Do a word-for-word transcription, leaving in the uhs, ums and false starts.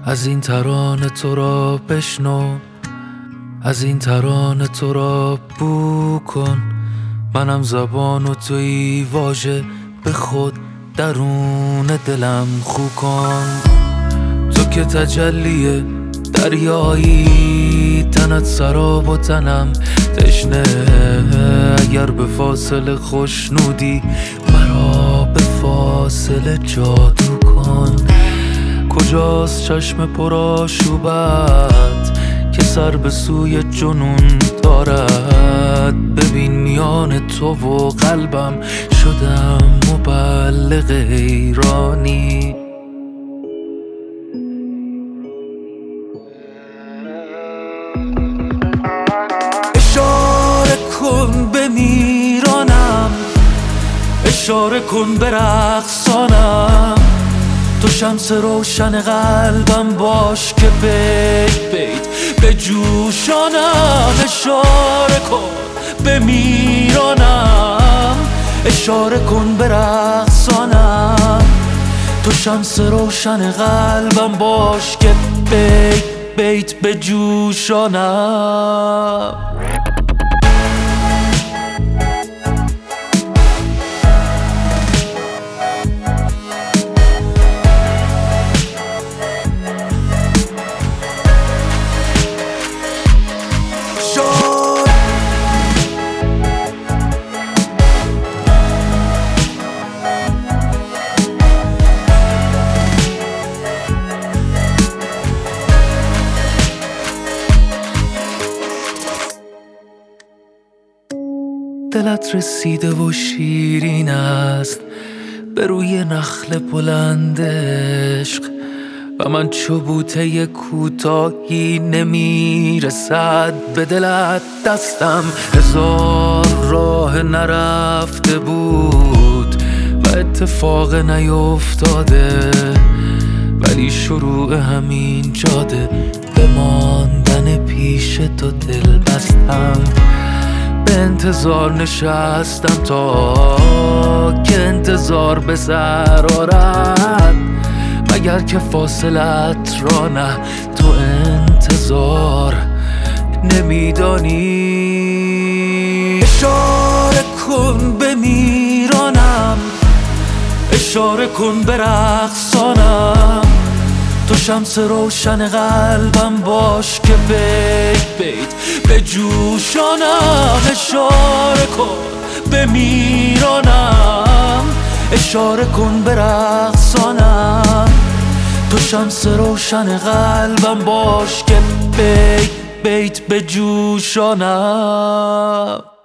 از این ترانه تو را بشنو، از این ترانه تو را بو کن. منم زبان و توی واژه، به خود درون دلم خو کن. تو که تجلی دریایی، تنت سراب و تنم تشنه. اگر به فاصله خوشنودی، مرا به فاصله جادو کن. کجاست چشم پرآشوبت که سر به سوی جنون دارد؟ ببین میان تو و قلبم شدم مبلغ حیرانی. اشاره کن بمیرانم، اشاره کن برقصانم. تو شمس روشن قلبم باش که بیت بیت به جوشانم. اشاره کن بمیرانم، اشاره کن برقصانم. تو شمس روشن قلبم باش که بیت بیت به جوشانم. دلت رسیده و شیرین است به روی نخل بلند عشق، و من چو بوته کوتاهی نمیرسد به دلت دستم. هزار راه نرفته بود و اتفاق نیفتاده، ولی شروع همین جاده به ماندن پیش تو دل بستم. به انتظار نشستم تا که انتظار به سر آرد، مگر که فاصلت را نه تو انتظار نمیدانی. اشاره کن بمیرانم، اشاره کن برقصانم. تو شمس روشن قلبم باش که بیت بیت به جوشانم. اشاره کن بمیرانم، اشاره کن برقصانم. تو شمس روشن قلبم باش که بیت بیت به جوشانم.